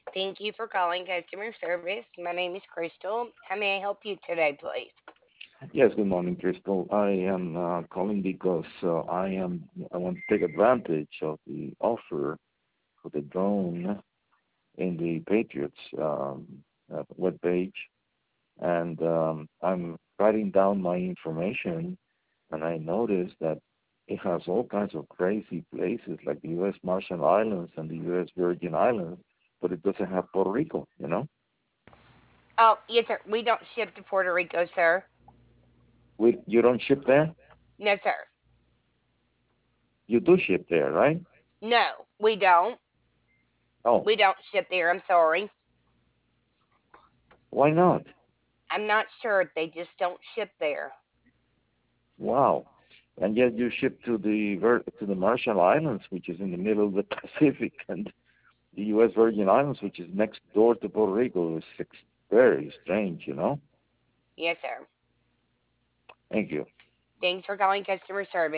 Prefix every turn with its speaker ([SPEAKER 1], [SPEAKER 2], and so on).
[SPEAKER 1] Thank you for calling customer service. My name is Crystal. How may I help you today, please?
[SPEAKER 2] Yes, good morning, Crystal. I am calling because I want to take advantage of the offer for the drone in the Patriots web page, and I'm writing down my information, and I noticed that it has all kinds of crazy places like the U.S. Marshall Islands and the U.S. Virgin Islands, but it doesn't have Puerto Rico, you know?
[SPEAKER 1] Oh, yes, sir. We don't ship to Puerto Rico, sir.
[SPEAKER 2] You don't ship there?
[SPEAKER 1] No, sir.
[SPEAKER 2] You do ship there, right?
[SPEAKER 1] No, we don't.
[SPEAKER 2] Oh,
[SPEAKER 1] We don't ship there. I'm sorry.
[SPEAKER 2] why not?
[SPEAKER 1] I'm not sure. They just don't ship there.
[SPEAKER 2] Wow. And yet you ship to the Marshall Islands, which is in the middle of the Pacific, and the U.S. Virgin Islands, which is next door to Puerto Rico. It's very strange, you know.
[SPEAKER 1] Yes, sir.
[SPEAKER 2] Thank you.
[SPEAKER 1] Thanks for calling customer service.